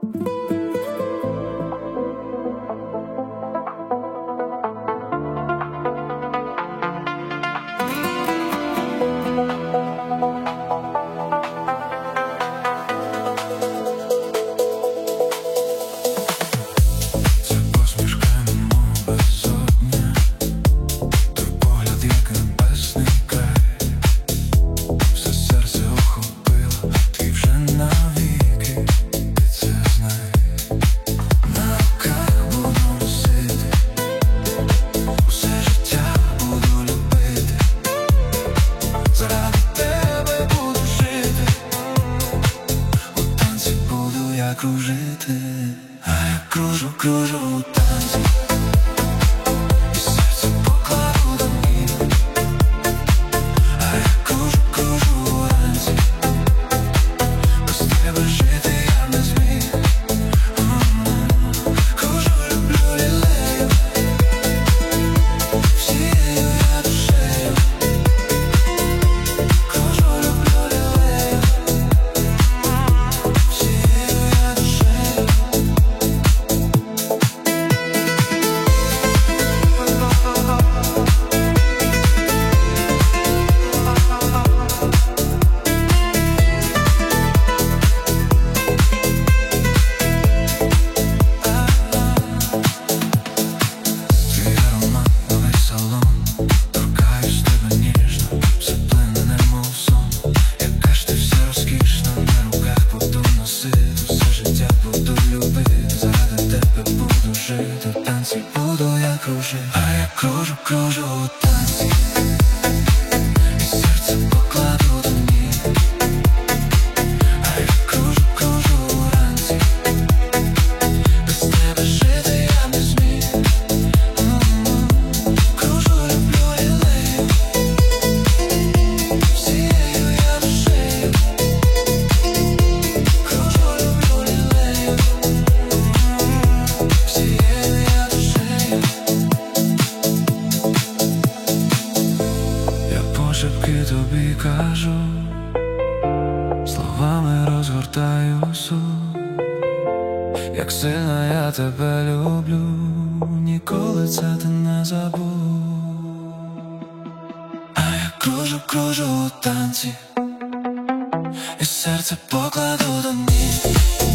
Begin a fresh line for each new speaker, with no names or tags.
Кружити, а я кружу, кружу у танці, і серце покладу до ніг, а я кружу, кружу уранці, без тебе жити я не зміг. Кружу, люблю лілею, всією я душею. Кружу, люблю лілею, всією я душею. Твій аромат на весь салон, торкаюсь тебе ніжно, все плине немов сон. Яка ж ти вся розкішна, на руках буду носити, все життя буду любити, заради тебе буду жити, в танці буду я кружити, а я кружу, кружу у танці, і серце покладу до ніг, а я кружу, кружу уранці, без тебе жити я не зміг. Кружу, люблю лілею, всією я душею. Кружу, люблю лілею, всією я душею. Я пошепки тобі кажу, словами розгортаю суть, як сильно я тебе люблю, ніколи це ти не забудь. А я кружу, кружу у танці, і серце покладу до ніг.